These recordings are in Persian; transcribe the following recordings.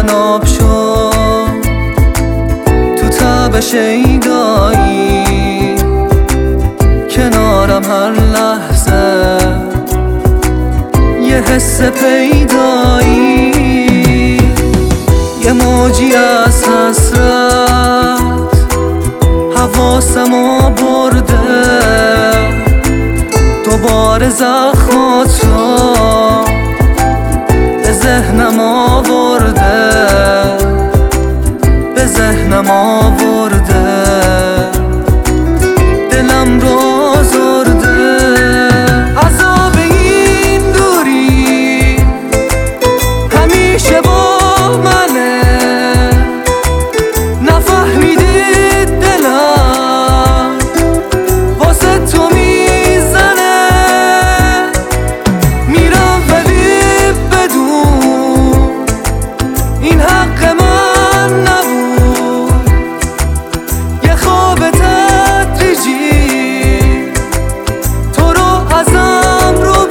تناب شد تو تب شیدایی، کنارم هر لحظه یه حس پیدایی، یه موجی از حسرت حواسمو برده، دوباره زخماتو به ذهنم آورده، به ذهنم آورده، دلم رو آزرده. عذاب این دوری همیشه با منه، نفهمیدید دلم واسه تو میزنه، میرم ولی بدون این حق من نبود، یه خواب تدریجی تو رو ازم رو بود.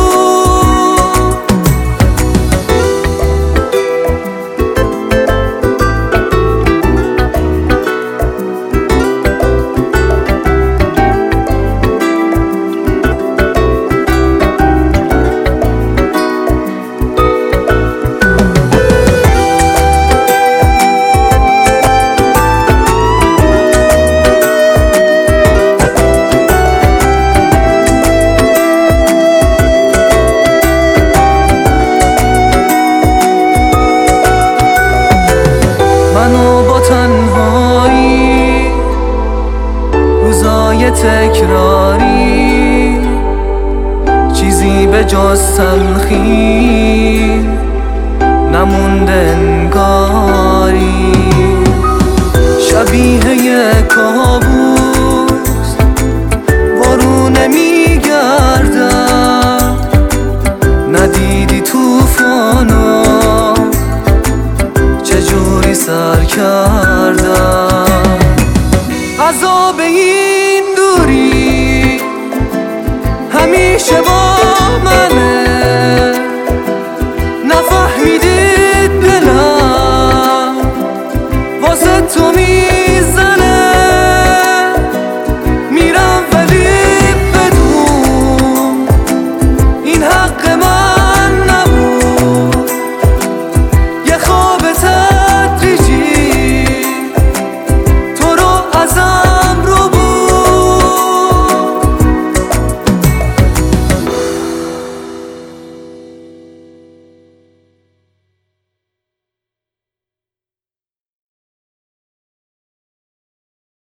منو با تنهایی روزای تکراری، چیزی به جز تلخی نمونده انگاری، شبیه یه کابوس وارونه میگردم، ندیدی توفانو چجوری سر کردم. عذاب این دوری همیشه با